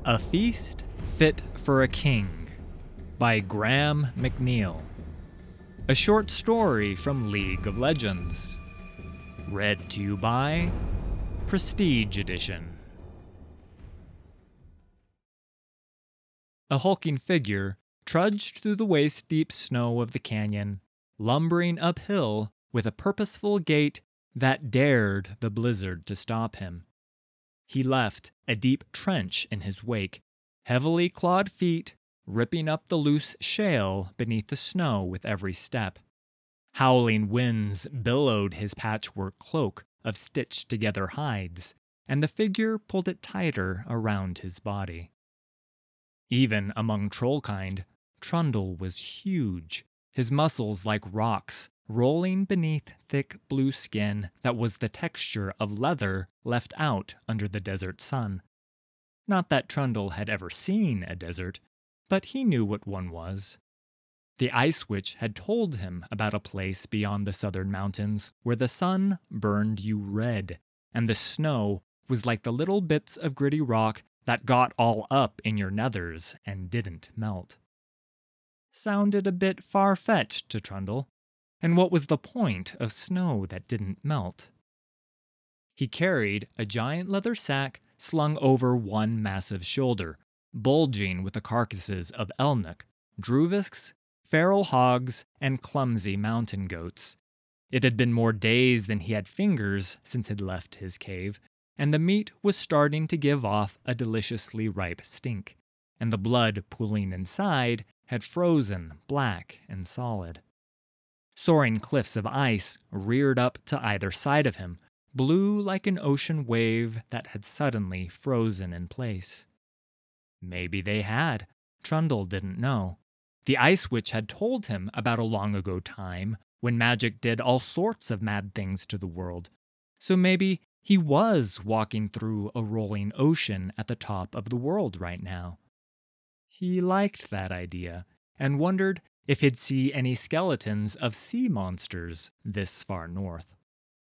A Feast Fit for a King by Graham McNeill. A short story from League of Legends. Read to you by Prestige Edition. A hulking figure trudged through the waist-deep snow of the canyon, lumbering uphill with a purposeful gait that dared the blizzard to stop him. He left a deep trench in his wake, heavily clawed feet ripping up the loose shale beneath the snow with every step. Howling winds billowed his patchwork cloak of stitched-together hides, and the figure pulled it tighter around his body. Even among trollkind, Trundle was huge, his muscles like rocks, rolling beneath thick blue skin that was the texture of leather left out under the desert sun. Not that Trundle had ever seen a desert, but he knew what one was. The Ice Witch had told him about a place beyond the southern mountains where the sun burned you red, and the snow was like the little bits of gritty rock that got all up in your nethers and didn't melt. Sounded a bit far-fetched to Trundle, and what was the point of snow that didn't melt? He carried a giant leather sack slung over one massive shoulder, bulging with the carcasses of Elnuk, Druvisks, feral hogs, and clumsy mountain goats. It had been more days than he had fingers since he'd left his cave, and the meat was starting to give off a deliciously ripe stink, and the blood pooling inside had frozen black and solid. Soaring cliffs of ice reared up to either side of him, blue like an ocean wave that had suddenly frozen in place. Maybe they had. Trundle didn't know. The Ice Witch had told him about a long-ago time when magic did all sorts of mad things to the world. So maybe he was walking through a rolling ocean at the top of the world right now. He liked that idea and wondered if he'd see any skeletons of sea monsters this far north.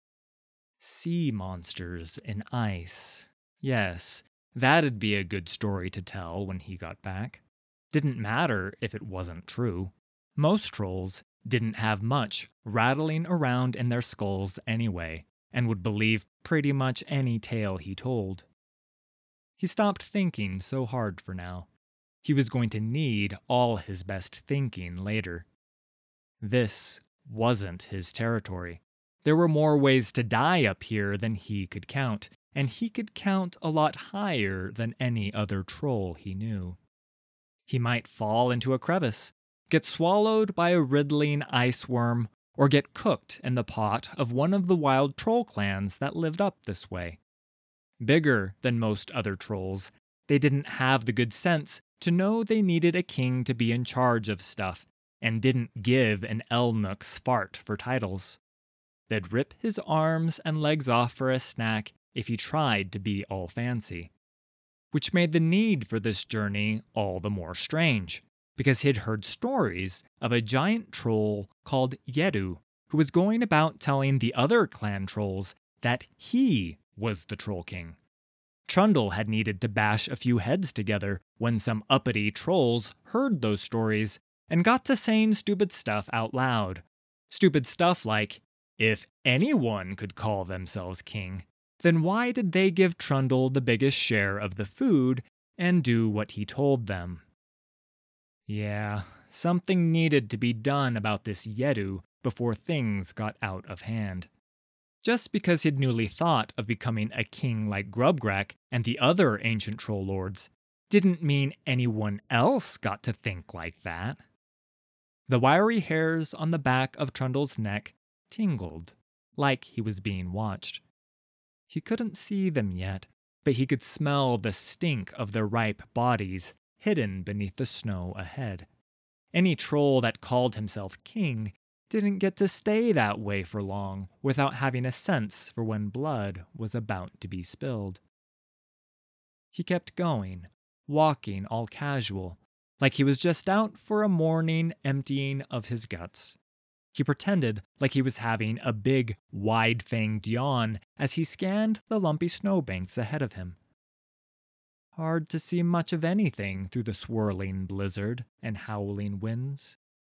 Sea monsters in ice. Yes, that'd be a good story to tell when he got back. Didn't matter if it wasn't true. Most trolls didn't have much rattling around in their skulls anyway, and would believe pretty much any tale he told. He stopped thinking so hard for now. He was going to need all his best thinking later. This wasn't his territory. There were more ways to die up here than he could count, and he could count a lot higher than any other troll he knew. He might fall into a crevice, get swallowed by a riddling ice worm, or get cooked in the pot of one of the wild troll clans that lived up this way. Bigger than most other trolls, they didn't have the good sense to know they needed a king to be in charge of stuff, and didn't give an Elnuk's fart for titles. They'd rip his arms and legs off for a snack if he tried to be all fancy. Which made the need for this journey all the more strange, because he'd heard stories of a giant troll called Yedu, who was going about telling the other clan trolls that he was the Troll King. Trundle had needed to bash a few heads together when some uppity trolls heard those stories and got to saying stupid stuff out loud. Stupid stuff like, if anyone could call themselves king, then why did they give Trundle the biggest share of the food and do what he told them? Yeah, something needed to be done about this Yedu before things got out of hand. Just because he'd newly thought of becoming a king like Grubgrak and the other ancient troll lords didn't mean anyone else got to think like that. The wiry hairs on the back of Trundle's neck tingled, like he was being watched. He couldn't see them yet, but he could smell the stink of their ripe bodies hidden beneath the snow ahead. Any troll that called himself king didn't get to stay that way for long without having a sense for when blood was about to be spilled. He kept going, walking all casual, like he was just out for a morning emptying of his guts. He pretended like he was having a big, wide-fanged yawn as he scanned the lumpy snowbanks ahead of him. hard to see much of anything through the swirling blizzard and howling winds.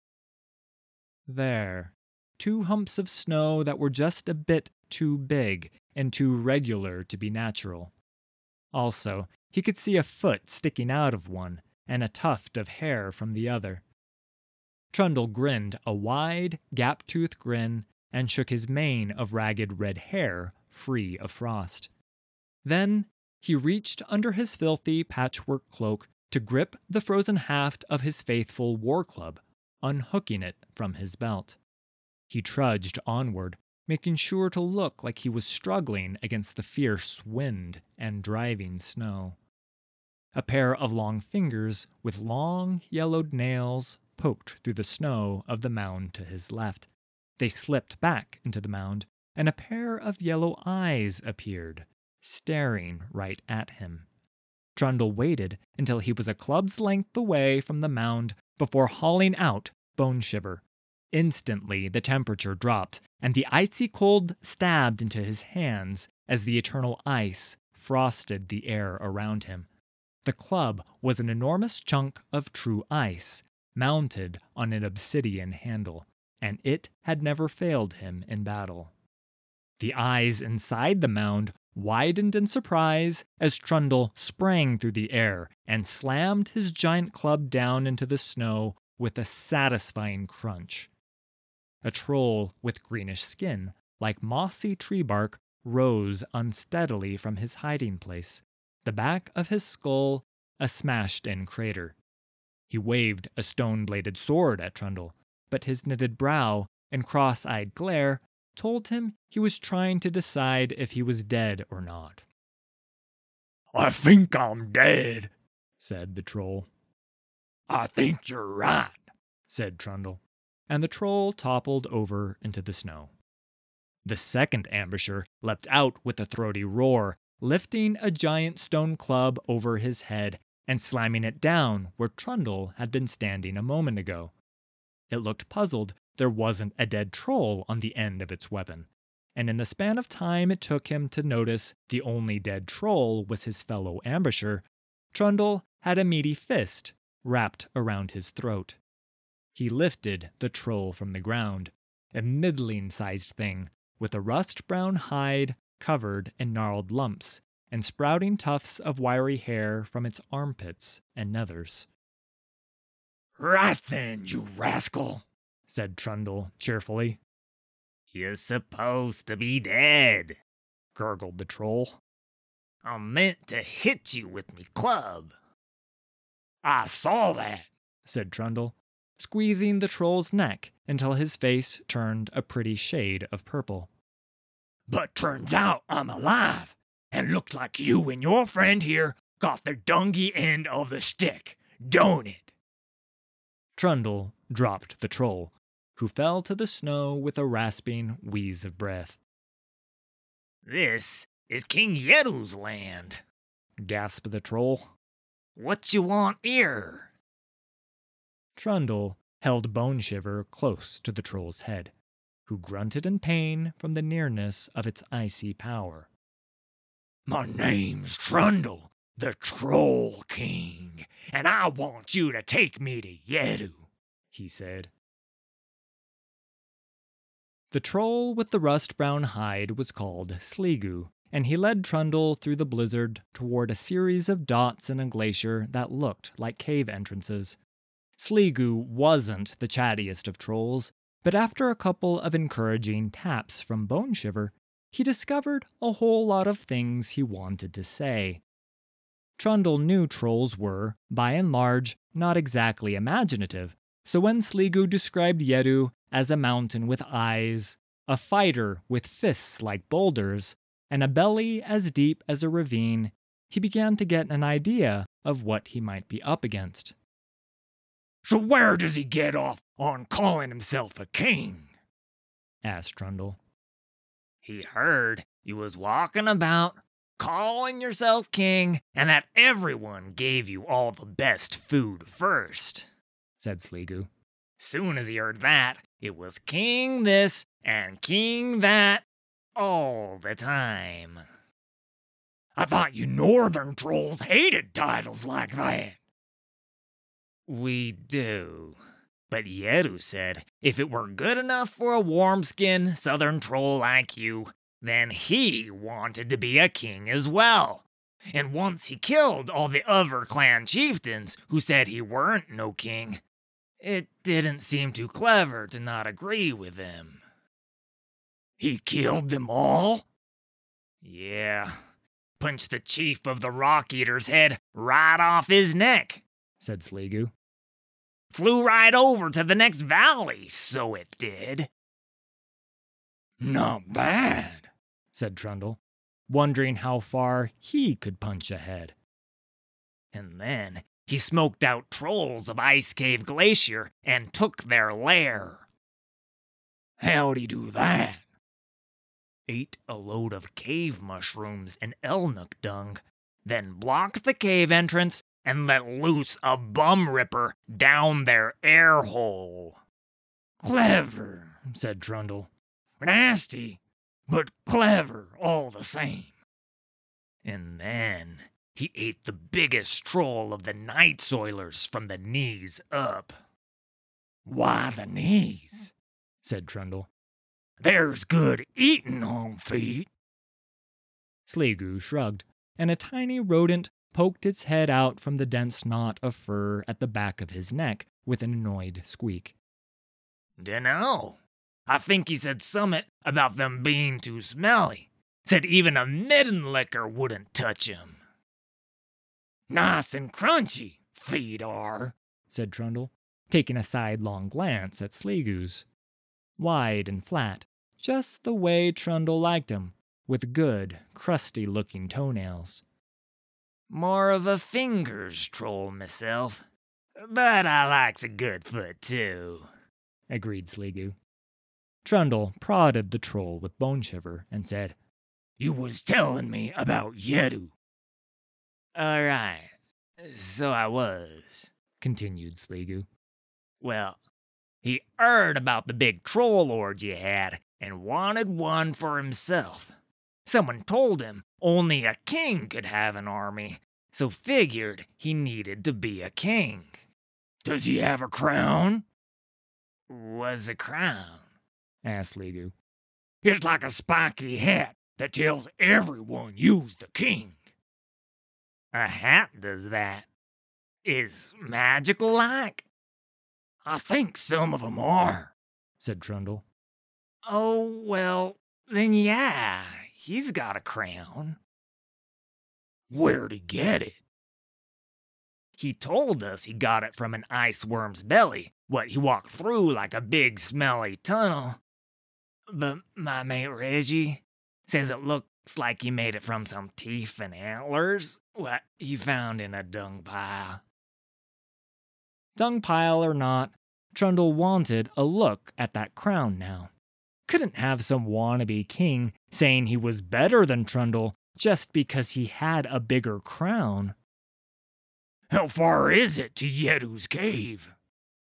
There, 2 humps of snow that were just a bit too big and too regular to be natural. Also, he could see a foot sticking out of one and a tuft of hair from the other. Trundle grinned a wide, gap-toothed grin and shook his mane of ragged red hair free of frost. Then he reached under his filthy patchwork cloak to grip the frozen haft of his faithful war club, unhooking it from his belt. He trudged onward, making sure to look like he was struggling against the fierce wind and driving snow. A pair of long fingers with long, yellowed nails poked through the snow of the mound to his left. They slipped back into the mound, and a pair of yellow eyes appeared, staring right at him. Trundle waited until he was a club's length away from the mound before hauling out Bone Shiver. Instantly, the temperature dropped, and the icy cold stabbed into his hands as the eternal ice frosted the air around him. The club was an enormous chunk of true ice, mounted on an obsidian handle, and it had never failed him in battle. The eyes inside the mound widened in surprise as Trundle sprang through the air and slammed his giant club down into the snow with a satisfying crunch. A troll with greenish skin, like mossy tree bark, rose unsteadily from his hiding place, the back of his skull a smashed-in crater. He waved a stone-bladed sword at Trundle, but his knitted brow and cross-eyed glare told him he was trying to decide if he was dead or not. "I think I'm dead," said the troll. "I think you're right," said Trundle, and the troll toppled over into the snow. The second ambusher leapt out with a throaty roar, lifting a giant stone club over his head and slamming it down where Trundle had been standing a moment ago. It looked puzzled there wasn't a dead troll on the end of its weapon, and in the span of time it took him to notice the only dead troll was his fellow ambusher, Trundle had a meaty fist wrapped around his throat. He lifted the troll from the ground, a middling-sized thing with a rust-brown hide covered in gnarled lumps and sprouting tufts of wiry hair from its armpits and nethers. "Right then, you rascal," said Trundle cheerfully. "You're supposed to be dead," gurgled the troll. "I meant to hit you with me club." "I saw that," said Trundle, squeezing the troll's neck until his face turned a pretty shade of purple. "But turns out I'm alive, and looks like you and your friend here got the dungy end of the stick, don't it?" Trundle dropped the troll, who fell to the snow with a rasping wheeze of breath. "This is King Yeru's land," gasped the troll. "What you want here?" Trundle held Bone Shiver close to the troll's head, who grunted in pain from the nearness of its icy power. "My name's Trundle, the Troll King, and I want you to take me to Yeru," he said. The troll with the rust-brown hide was called Sligu, and he led Trundle through the blizzard toward a series of dots in a glacier that looked like cave entrances. Sligu wasn't the chattiest of trolls, but after a couple of encouraging taps from Bone Shiver, he discovered a whole lot of things he wanted to say. Trundle knew trolls were, by and large, not exactly imaginative, so when Sligu described Yeru as a mountain with eyes, a fighter with fists like boulders, and a belly as deep as a ravine, he began to get an idea of what he might be up against. "So where does he get off on calling himself a king?" asked Trundle. "He heard you was walking about, calling yourself king, and that everyone gave you all the best food first," said Sligu. "Soon as he heard that, it was king this and king that all the time. I thought you northern trolls hated titles like that. We do. But Yeru said if it were good enough for a warm-skinned southern troll like you, then he wanted to be a king as well. And once he killed all the other clan chieftains who said he weren't no king, it didn't seem too clever to not agree with him. He killed them all? Yeah. Punched the chief of the Rock Eaters' head right off his neck, said Sligo. Flew right over to the next valley, so it did. Not bad, said Trundle, wondering how far he could punch ahead. And then he smoked out trolls of Ice Cave Glacier and took their lair. How'd he do that? Ate a load of cave mushrooms and elnuk dung, then blocked the cave entrance and let loose a bum ripper down their air hole. Clever, said Trundle. Nasty, but clever all the same. And then he ate the biggest troll of the Night Soilers from the knees up. Why the knees? Said Trundle. There's good eating on feet. Sligo shrugged, and a tiny rodent poked its head out from the dense knot of fur at the back of his neck with an annoyed squeak. Dunno. I think he said summit about them being too smelly. Said even a midden licker wouldn't touch him. Nice and crunchy, feet are, said Trundle, taking a sidelong glance at Sligo's. Wide and flat, just the way Trundle liked him, with good, crusty-looking toenails. More of a fingers troll myself, but I likes a good foot too, agreed Sligo. Trundle prodded the troll with Bone Shiver and said, You was telling me about Yeru. All right, so I was, continued Sligo. Well, he heard about the big troll lord you had and wanted one for himself. Someone told him only a king could have an army, so figured he needed to be a king. Does he have a crown? What's a crown? Asked Sligo. It's like a spiky hat that tells everyone you's the king. A hat does that. Is magical like? I think some of 'em are, said Trundle. Oh, well, then yeah, he's got a crown. Where'd he get it? He told us he got it from an ice worm's belly, what he walked through like a big smelly tunnel. But my mate Reggie says it looks like he made it from some teeth and antlers, what he found in a dung pile. Dung pile or not, Trundle wanted a look at that crown now. Couldn't have some wannabe king saying he was better than Trundle just because he had a bigger crown. How far is it to Yeru's cave?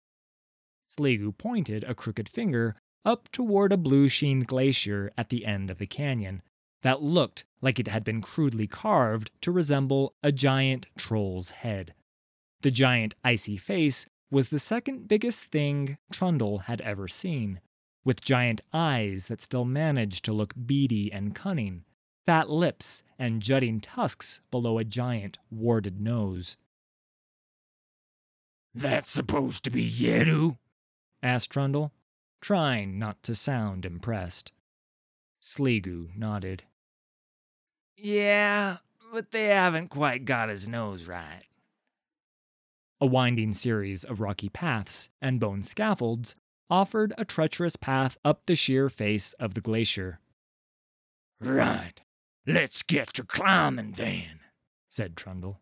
Sligo pointed a crooked finger up toward a blue-sheen glacier at the end of the canyon that looked like it had been crudely carved to resemble a giant troll's head. The giant icy face was the second biggest thing Trundle had ever seen, with giant eyes that still managed to look beady and cunning, fat lips and jutting tusks below a giant warded nose. That's supposed to be Yeru? Asked Trundle, trying not to sound impressed. Sligo nodded. Yeah, but they haven't quite got his nose right. A winding series of rocky paths and bone scaffolds offered a treacherous path up the sheer face of the glacier. Right, let's get to climbing then, said Trundle.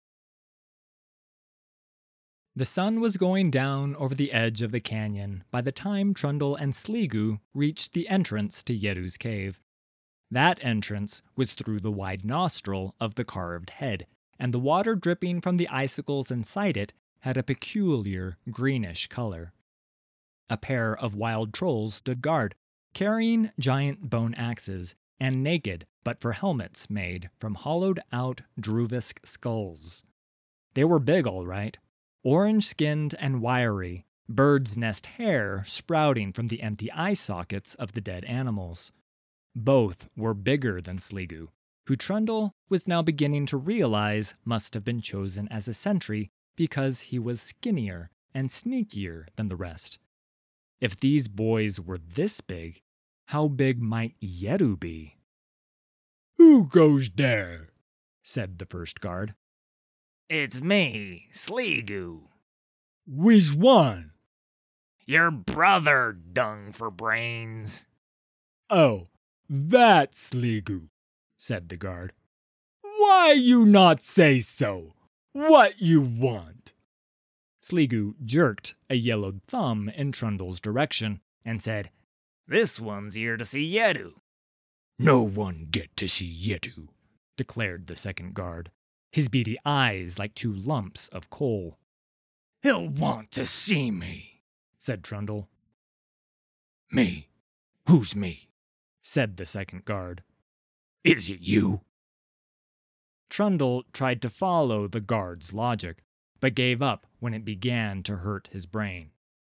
The sun was going down over the edge of the canyon by the time Trundle and Sligo reached the entrance to Yeru's cave. That entrance was through the wide nostril of the carved head, and the water dripping from the icicles inside it had a peculiar greenish color. A pair of wild trolls stood guard, carrying giant bone axes, and naked, but for helmets made from hollowed-out Druvisk skulls. They were big, all right, orange-skinned and wiry, bird's nest hair sprouting from the empty eye sockets of the dead animals. Both were bigger than Sligo, who Trundle was now beginning to realize must have been chosen as a sentry because he was skinnier and sneakier than the rest. If these boys were this big, how big might Yeru be? "Who goes there?" said the first guard. It's me, Sligo. "Which one?" Your brother, dung for brains. "Oh, that's Sligo," said the guard. "Why you not say so? What you want?" Sligo jerked a yellowed thumb in Trundle's direction and said, This one's here to see Yeru. "No one get to see Yeru," declared the second guard, his beady eyes like two lumps of coal. "He'll want to see me," said Trundle. "Me? Who's me?" said the second guard. "Is it you?" Trundle tried to follow the guard's logic, but gave up when it began to hurt his brain.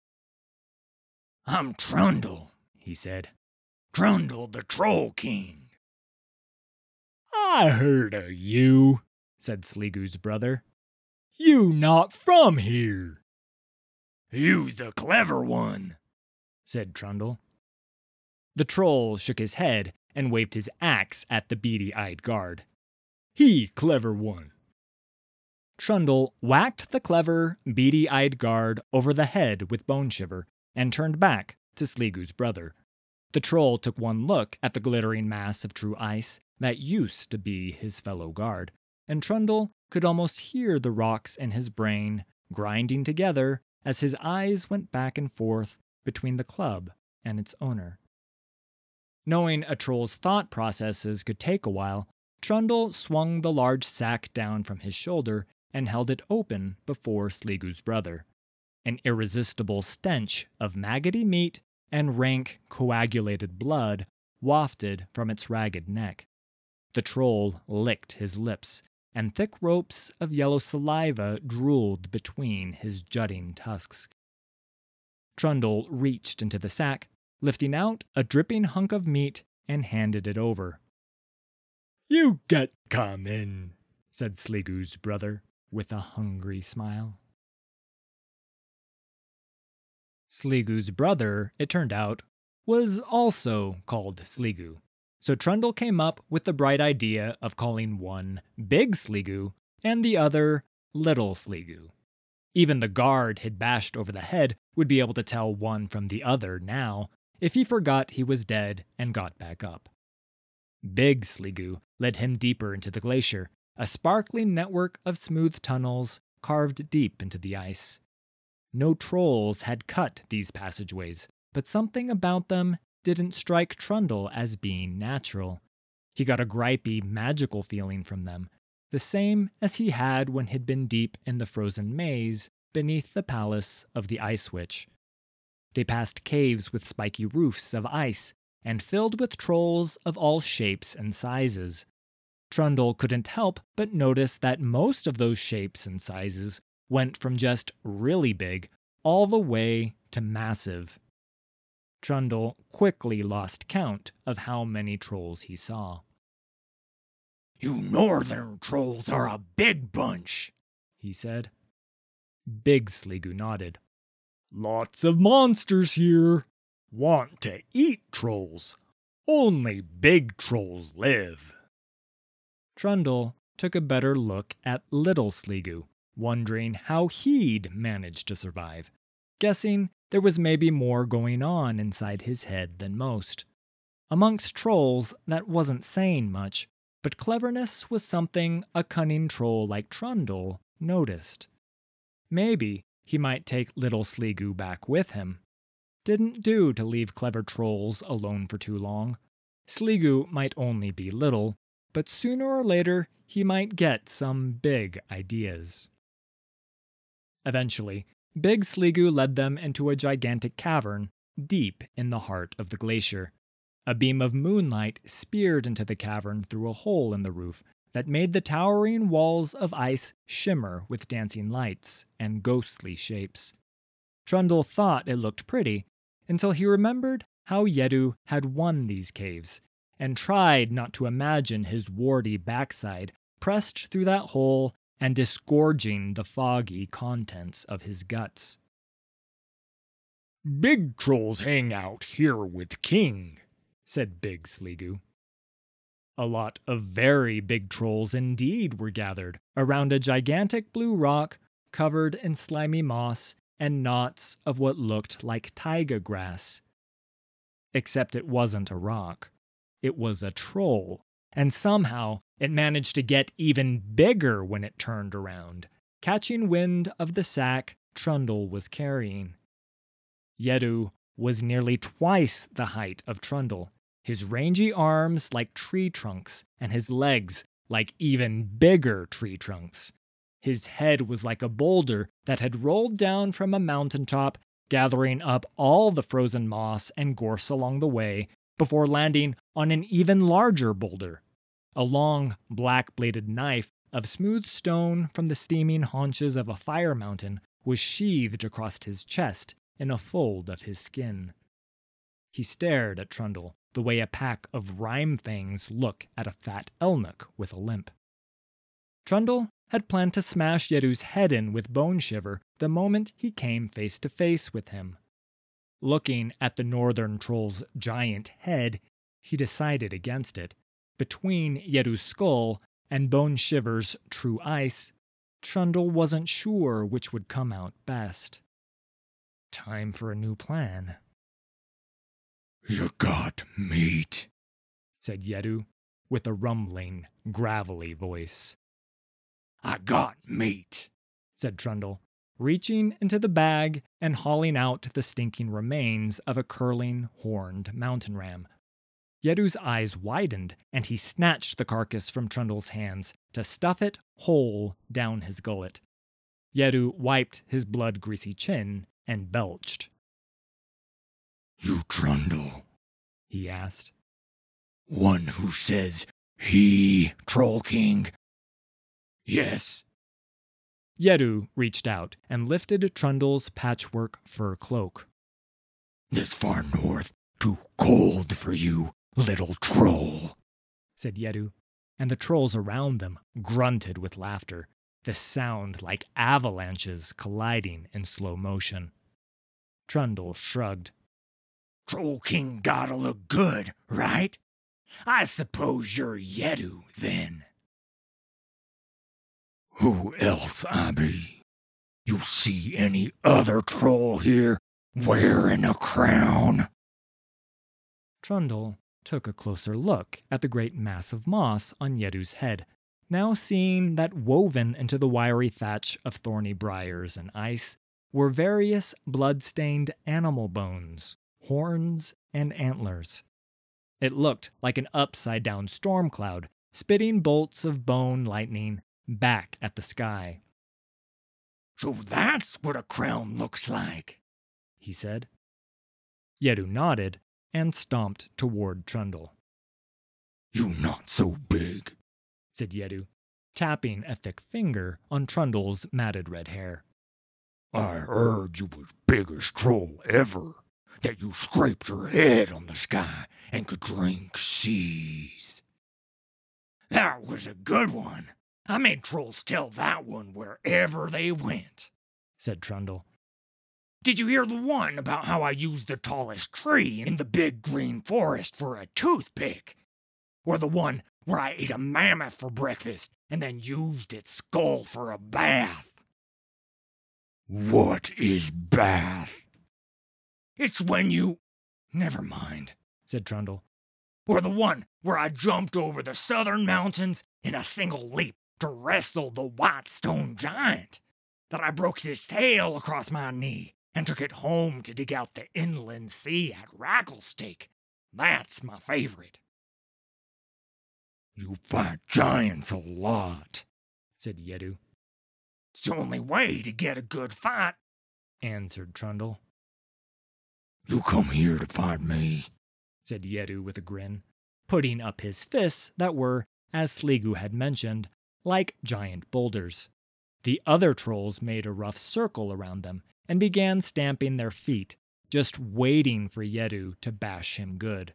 "I'm Trundle," he said. "Trundle the Troll King." "I heard of you," said Sligo's brother. "You not from here." "You's a clever one," said Trundle. The troll shook his head and waved his axe at the beady-eyed guard. "He clever one." Trundle whacked the clever, beady-eyed guard over the head with Bone Shiver and turned back to Sligo's brother. The troll took one look at the glittering mass of true ice that used to be his fellow guard, and Trundle could almost hear the rocks in his brain grinding together as his eyes went back and forth between the club and its owner. Knowing a troll's thought processes could take a while, Trundle swung the large sack down from his shoulder and held it open before Sligo's brother. An irresistible stench of maggoty meat and rank, coagulated blood wafted from its ragged neck. The troll licked his lips, and thick ropes of yellow saliva drooled between his jutting tusks. Trundle reached into the sack, lifting out a dripping hunk of meat, and handed it over. "You get come in," said Sligo's brother, with a hungry smile. Sligo's brother, it turned out, was also called Sligo, so Trundle came up with the bright idea of calling one Big Sligo and the other Little Sligo. Even the guard he'd bashed over the head would be able to tell one from the other now, if he forgot he was dead and got back up. Big Sligo led him deeper into the glacier, a sparkling network of smooth tunnels carved deep into the ice. No trolls had cut these passageways, but something about them didn't strike Trundle as being natural. He got a gripey, magical feeling from them, the same as he had when he'd been deep in the frozen maze beneath the palace of the Ice Witch. They passed caves with spiky roofs of ice and filled with trolls of all shapes and sizes. Trundle couldn't help but notice that most of those shapes and sizes went from just really big all the way to massive. Trundle quickly lost count of how many trolls he saw. "You northern trolls are a big bunch," he said. Big Sligo nodded. "Lots of monsters here. Want to eat trolls. Only big trolls live." Trundle took a better look at Little Sligo, wondering how he'd managed to survive, guessing there was maybe more going on inside his head than most. Amongst trolls, that wasn't saying much, but cleverness was something a cunning troll like Trundle noticed. Maybe he might take Little Sligo back with him. Didn't do to leave clever trolls alone for too long. Sligo might only be little, but sooner or later he might get some big ideas. Eventually, Big Sligo led them into a gigantic cavern deep in the heart of the glacier. A beam of moonlight speared into the cavern through a hole in the roof that made the towering walls of ice shimmer with dancing lights and ghostly shapes. Trundle thought it looked pretty until he remembered how Yedu had won these caves and tried not to imagine his warty backside pressed through that hole and disgorging the foggy contents of his guts. "Big trolls hang out here with King," said Big Sligo. A lot of very big trolls indeed were gathered around a gigantic blue rock covered in slimy moss and knots of what looked like taiga grass. Except it wasn't a rock. It was a troll, and somehow it managed to get even bigger when it turned around, catching wind of the sack Trundle was carrying. Yedu was nearly twice the height of Trundle, his rangy arms like tree trunks and his legs like even bigger tree trunks. His head was like a boulder that had rolled down from a mountaintop, gathering up all the frozen moss and gorse along the way before landing on an even larger boulder. A long, black-bladed knife of smooth stone from the steaming haunches of a fire mountain was sheathed across his chest in a fold of his skin. He stared at Trundle the way a pack of rime fangs look at a fat elnuk with a limp. Trundle had planned to smash Yedu's head in with Bone Shiver the moment he came face to face with him. Looking at the northern troll's giant head, he decided against it. Between Yedu's skull and Bone Shiver's true ice, Trundle wasn't sure which would come out best. Time for a new plan. "You got meat," said Yedu, with a rumbling, gravelly voice. "I got meat," said Trundle, reaching into the bag and hauling out the stinking remains of a curling, horned mountain ram. Yedu's eyes widened, and he snatched the carcass from Trundle's hands to stuff it whole down his gullet. Yedu wiped his blood-greasy chin and belched. "You Trundle?" he asked. "One who says he, Troll King?" "Yes." Yedu reached out and lifted Trundle's patchwork fur cloak. "This far north, too cold for you, little troll," said Yedu, and the trolls around them grunted with laughter, the sound like avalanches colliding in slow motion. Trundle shrugged. "Troll King gotta look good, right? I suppose you're Yedu, then." "Who else I be? You see any other troll here wearing a crown?" Trundle took a closer look at the great mass of moss on Yedu's head, now seeing that woven into the wiry thatch of thorny briars and ice were various blood-stained animal bones, horns, and antlers. It looked like an upside-down storm cloud, spitting bolts of bone lightning back at the sky. "So that's what a crown looks like," he said. Yedu nodded and stomped toward Trundle. "You not so big," said Yedu, tapping a thick finger on Trundle's matted red hair. "I heard you was biggest troll ever, that you scraped your head on the sky and could drink seas." "That was a good one. I made trolls tell that one wherever they went," said Trundle. "Did you hear the one about how I used the tallest tree in the big green forest for a toothpick? Or the one where I ate a mammoth for breakfast and then used its skull for a bath?" "What is bath?" "It's when you—" "Never mind," said Trundle. "Or the one where I jumped over the southern mountains in a single leap to wrestle the white stone giant, that I broke his tail across my knee and took it home to dig out the inland sea at Rattlesnake. That's my favorite." "You fight giants a lot," said Yedu. "It's the only way to get a good fight," answered Trundle. "You come here to fight me?" said Yeru with a grin, putting up his fists that were, as Sligo had mentioned, like giant boulders. The other trolls made a rough circle around them and began stamping their feet, just waiting for Yeru to bash him good.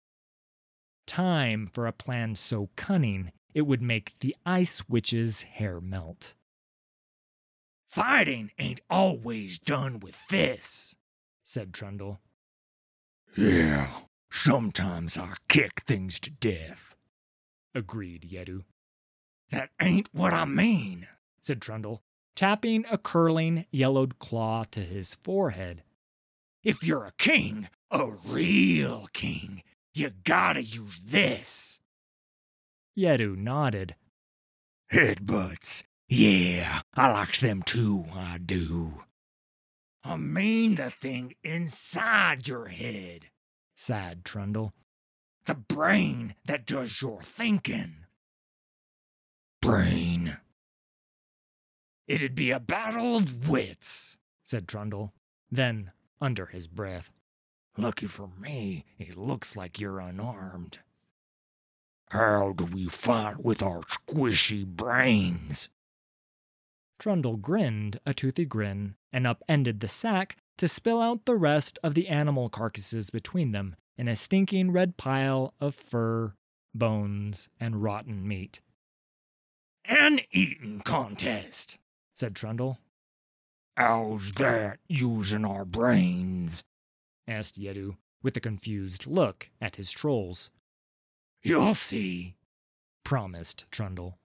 Time for a plan so cunning it would make the Ice Witch's hair melt. "Fighting ain't always done with fists," said Trundle. "Yeah, sometimes I kick things to death," agreed Yeru. "That ain't what I mean," said Trundle, tapping a curling, yellowed claw to his forehead. "If you're a king, a real king, you gotta use this." Yeru nodded. "Headbutts. Yeah, I likes them too, I do." "I mean the thing inside your head," sighed Trundle. "The brain that does your thinking." "Brain." "It'd be a battle of wits," said Trundle. Then, under his breath, "Lucky for me, it looks like you're unarmed." "How do we fight with our squishy brains?" Trundle grinned a toothy grin and upended the sack to spill out the rest of the animal carcasses between them in a stinking red pile of fur, bones, and rotten meat. "An eating contest," said Trundle. "How's that, using our brains?" asked Yeru, with a confused look at his trolls. "You'll see," promised Trundle.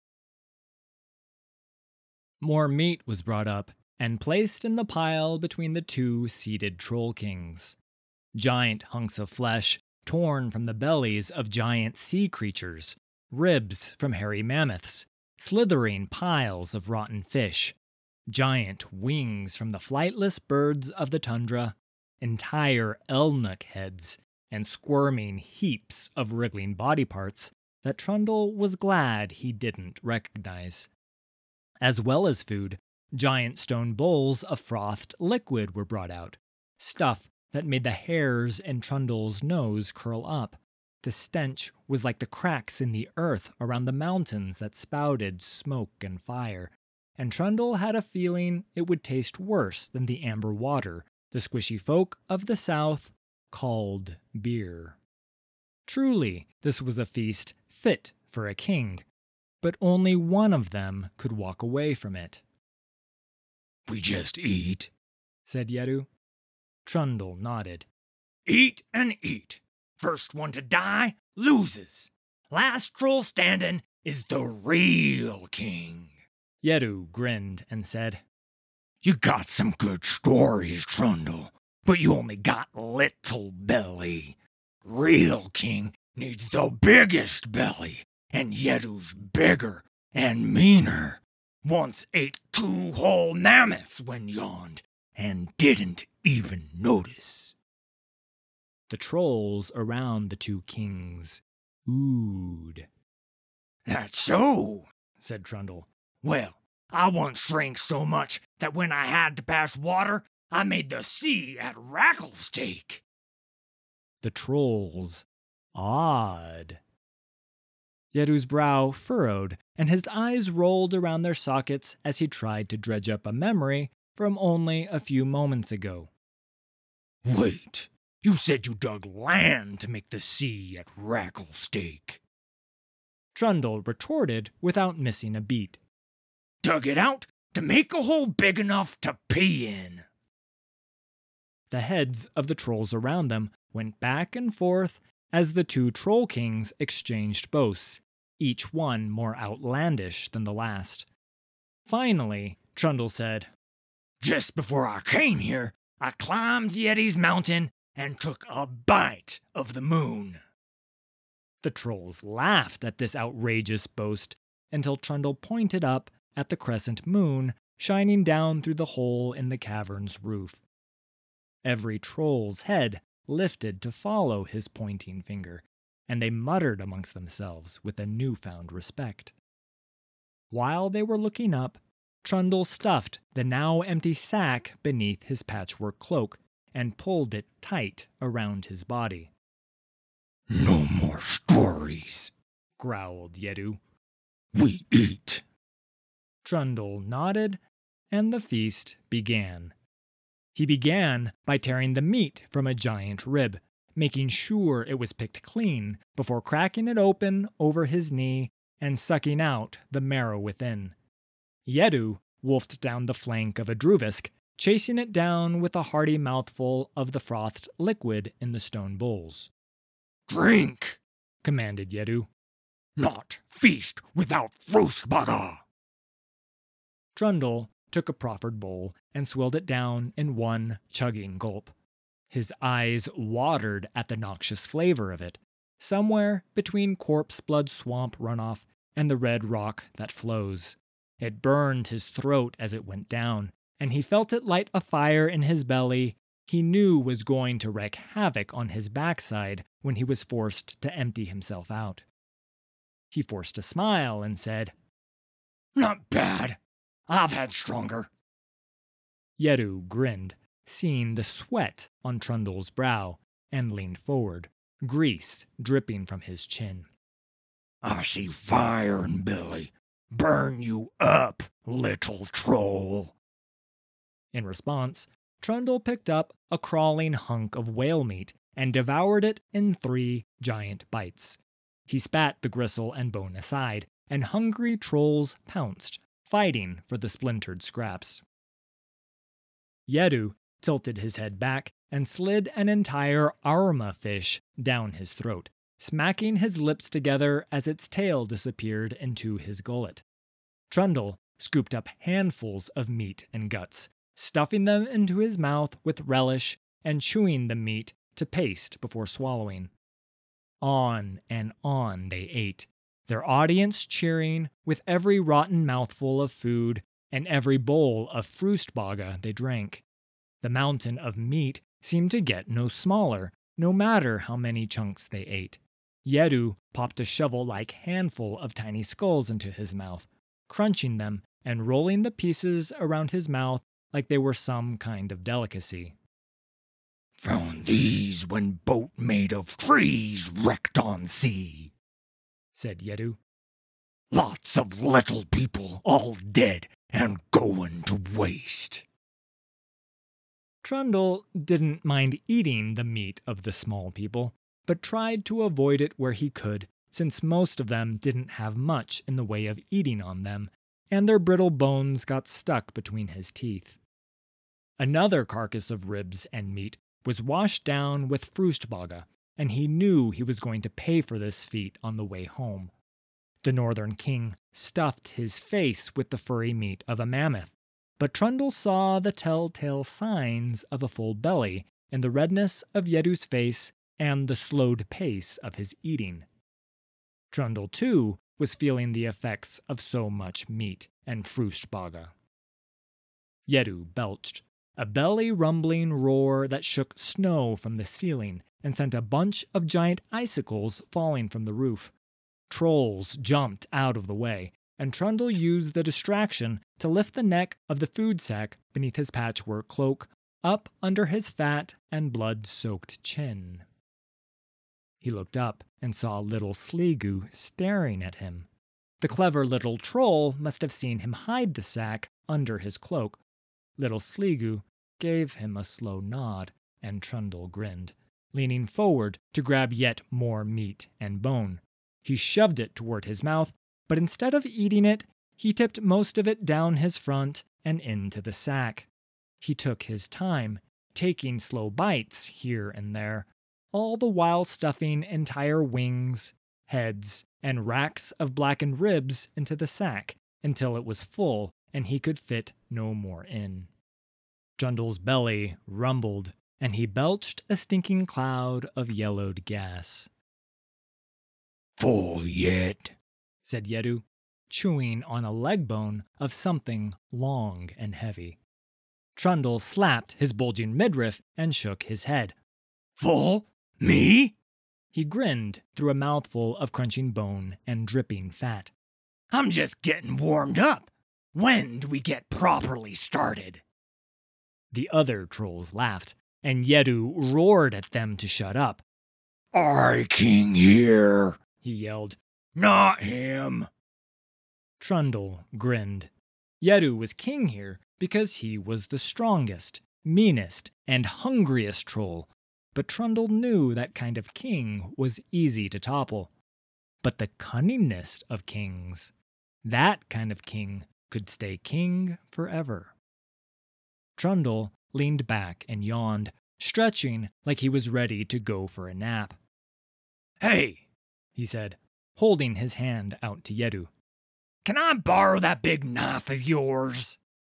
More meat was brought up and placed in the pile between the two seated troll kings. Giant hunks of flesh torn from the bellies of giant sea creatures, ribs from hairy mammoths, slithering piles of rotten fish, giant wings from the flightless birds of the tundra, entire elnuk heads, and squirming heaps of wriggling body parts that Trundle was glad he didn't recognize. As well as food, giant stone bowls of frothed liquid were brought out, stuff that made the hairs in Trundle's nose curl up. The stench was like the cracks in the earth around the mountains that spouted smoke and fire, and Trundle had a feeling it would taste worse than the amber water the squishy folk of the south called beer. Truly, this was a feast fit for a king, but only one of them could walk away from it. "We just eat," said Yeru. Trundle nodded. "Eat and eat. First one to die loses. Last troll standing is the real king." Yeru grinned and said, "You got some good stories, Trundle, but you only got little belly. Real king needs the biggest belly, and Yeru's bigger and meaner. Once ate 2 whole mammoths when yawned, and didn't even notice." The trolls around the two kings oohed. "That's so," said Trundle. "Well, I once shrank so much that when I had to pass water, I made the sea at Racklestake." The trolls awed. Yeru's brow furrowed, and his eyes rolled around their sockets as he tried to dredge up a memory from only a few moments ago. "Wait, you said you dug land to make the sea at Racklestake." Trundle retorted without missing a beat. "Dug it out to make a hole big enough to pee in." The heads of the trolls around them went back and forth as the two troll kings exchanged boasts, each one more outlandish than the last. Finally, Trundle said, "Just before I came here, I climbed Yeti's mountain and took a bite of the moon." The trolls laughed at this outrageous boast until Trundle pointed up at the crescent moon shining down through the hole in the cavern's roof. Every troll's head lifted to follow his pointing finger, and they muttered amongst themselves with a newfound respect. While they were looking up, Trundle stuffed the now empty sack beneath his patchwork cloak and pulled it tight around his body. No more stories, growled Yedu. we eat. Trundle nodded, and the feast began. He began by tearing the meat from a giant rib, making sure it was picked clean before cracking it open over his knee and sucking out the marrow within. Yedu wolfed down the flank of a Druvisk, chasing it down with a hearty mouthful of the frothed liquid in the stone bowls. Drink, commanded Yedu. not feast without Frostbaga. Trundle took a proffered bowl and swilled it down in one chugging gulp. His eyes watered at the noxious flavor of it, somewhere between corpse blood swamp runoff and the red rock that flows. It burned his throat as it went down, and he felt it light a fire in his belly he knew was going to wreak havoc on his backside when he was forced to empty himself out. He forced a smile and said, Not bad. I've had stronger. Yedu grinned, seeing the sweat on Trundle's brow, and leaned forward, grease dripping from his chin. I see fire in belly. Burn you up, little troll. In response, Trundle picked up a crawling hunk of whale meat and devoured it in 3 giant bites. He spat the gristle and bone aside, and hungry trolls pounced, fighting for the splintered scraps. Yedu tilted his head back and slid an entire arma fish down his throat, smacking his lips together as its tail disappeared into his gullet. Trundle scooped up handfuls of meat and guts, stuffing them into his mouth with relish and chewing the meat to paste before swallowing. On and on they ate, their audience cheering with every rotten mouthful of food and every bowl of Frostbaga they drank. The mountain of meat seemed to get no smaller, no matter how many chunks they ate. Yedu popped a shovel-like handful of tiny skulls into his mouth, crunching them and rolling the pieces around his mouth like they were some kind of delicacy. Found these when boat made of trees wrecked on sea, said Yedu. Lots of little people all dead and going to waste. Trundle didn't mind eating the meat of the small people, but tried to avoid it where he could, since most of them didn't have much in the way of eating on them, and their brittle bones got stuck between his teeth. Another carcass of ribs and meat was washed down with Frostbaga, and he knew he was going to pay for this feat on the way home. The Northern King stuffed his face with the furry meat of a mammoth, but Trundle saw the telltale signs of a full belly in the redness of Yedu's face and the slowed pace of his eating. Trundle, too, was feeling the effects of so much meat and Frostbaga. Yedu belched, a belly-rumbling roar that shook snow from the ceiling and sent a bunch of giant icicles falling from the roof. Trolls jumped out of the way, and Trundle used the distraction to lift the neck of the food sack beneath his patchwork cloak up under his fat and blood-soaked chin. He looked up and saw little Sligu staring at him. The clever little troll must have seen him hide the sack under his cloak. Little Sligu gave him a slow nod, and Trundle grinned, leaning forward to grab yet more meat and bone. He shoved it toward his mouth, but instead of eating it, he tipped most of it down his front and into the sack. He took his time, taking slow bites here and there, all the while stuffing entire wings, heads, and racks of blackened ribs into the sack until it was full and he could fit no more in. Trundle's belly rumbled, and he belched a stinking cloud of yellowed gas. Full yet? Said Yedu, chewing on a leg bone of something long and heavy. Trundle slapped his bulging midriff and shook his head. Full? Me? He grinned through a mouthful of crunching bone and dripping fat. I'm just getting warmed up. When do we get properly started? The other trolls laughed, and Yedu roared at them to shut up. "I king here," he yelled. "Not him." Trundle grinned. Yeru was king here because he was the strongest, meanest, and hungriest troll, but Trundle knew that kind of king was easy to topple. But the cunningest of kings, that kind of king could stay king forever. Trundle leaned back and yawned, stretching like he was ready to go for a nap. "Hey," he said, holding his hand out to Yeru. "Can I borrow that big knife of yours?"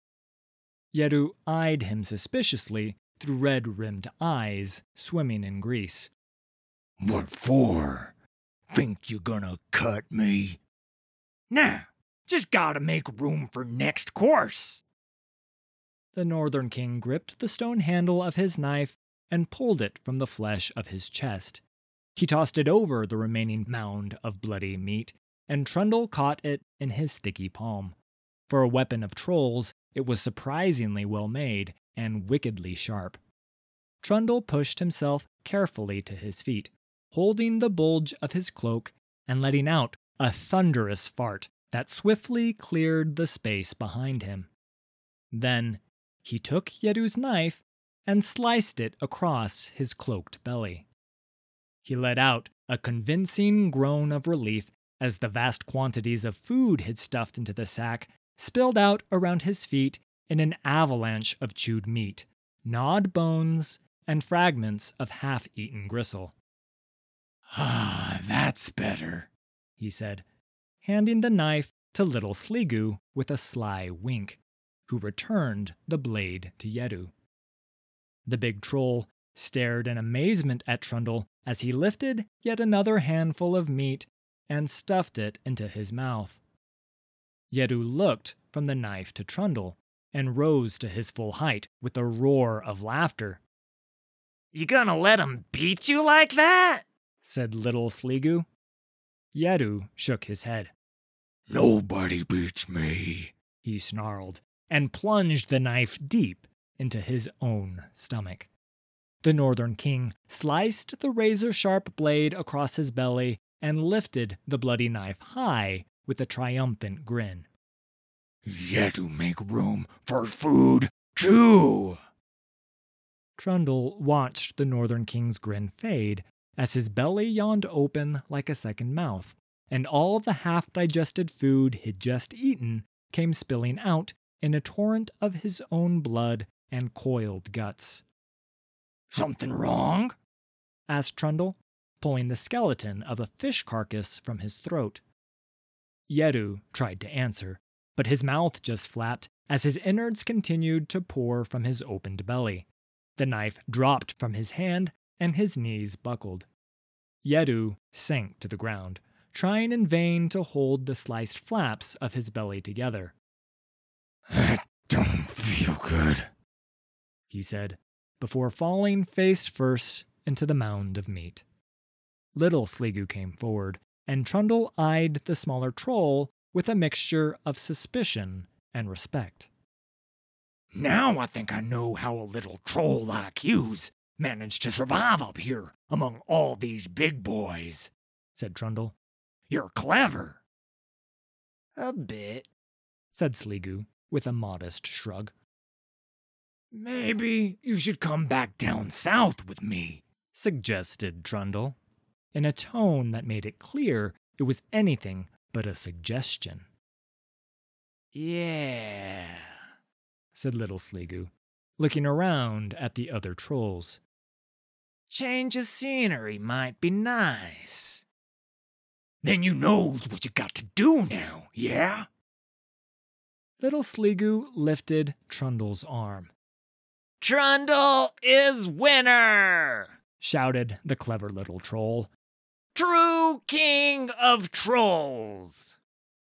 Yeru eyed him suspiciously through red-rimmed eyes swimming in grease. "What for? Think you gonna cut me?" "Nah, just gotta make room for next course." The Northern King gripped the stone handle of his knife and pulled it from the flesh of his chest. He tossed it over the remaining mound of bloody meat, and Trundle caught it in his sticky palm. For a weapon of trolls, it was surprisingly well made and wickedly sharp. Trundle pushed himself carefully to his feet, holding the bulge of his cloak and letting out a thunderous fart that swiftly cleared the space behind him. Then he took Yeru's knife and sliced it across his cloaked belly. He let out a convincing groan of relief as the vast quantities of food he'd stuffed into the sack spilled out around his feet in an avalanche of chewed meat, gnawed bones, and fragments of half-eaten gristle. "Ah, that's better," he said, handing the knife to little Sligu with a sly wink, who returned the blade to Yeru. The big troll stared in amazement at Trundle as he lifted yet another handful of meat and stuffed it into his mouth. Yeru looked from the knife to Trundle and rose to his full height with a roar of laughter. "You gonna let him beat you like that?" said little Sligu. Yeru shook his head. "Nobody beats me," he snarled, and plunged the knife deep into his own stomach. The Northern King sliced the razor-sharp blade across his belly and lifted the bloody knife high with a triumphant grin. "Yet to make room for food, too." Trundle watched the Northern King's grin fade as his belly yawned open like a second mouth, and all the half-digested food he'd just eaten came spilling out in a torrent of his own blood and coiled guts. "Something wrong?" asked Trundle, pulling the skeleton of a fish carcass from his throat. Yeru tried to answer, but his mouth just flapped as his innards continued to pour from his opened belly. The knife dropped from his hand and his knees buckled. Yeru sank to the ground, trying in vain to hold the sliced flaps of his belly together. "That don't feel good," he said, before falling face first into the mound of meat. Little Sligu came forward, and Trundle eyed the smaller troll with a mixture of suspicion and respect. "Now I think I know how a little troll like you's managed to survive up here among all these big boys," said Trundle. "You're clever." "A bit," said Sligu with a modest shrug. "Maybe you should come back down south with me," suggested Trundle, in a tone that made it clear it was anything but a suggestion. "Yeah," said little Sligu, looking around at the other trolls. "Change of scenery might be nice." "Then you knows what you got to do now, yeah?" Little Sligu lifted Trundle's arm. "Trundle is winner!" shouted the clever little troll. "True king of trolls!"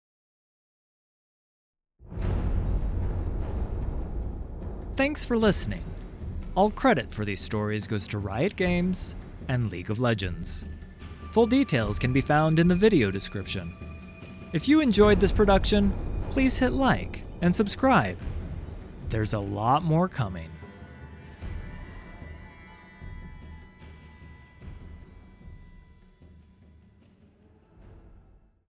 Thanks for listening. All credit for these stories goes to Riot Games and League of Legends. Full details can be found in the video description. If you enjoyed this production, please hit like and subscribe. There's a lot more coming.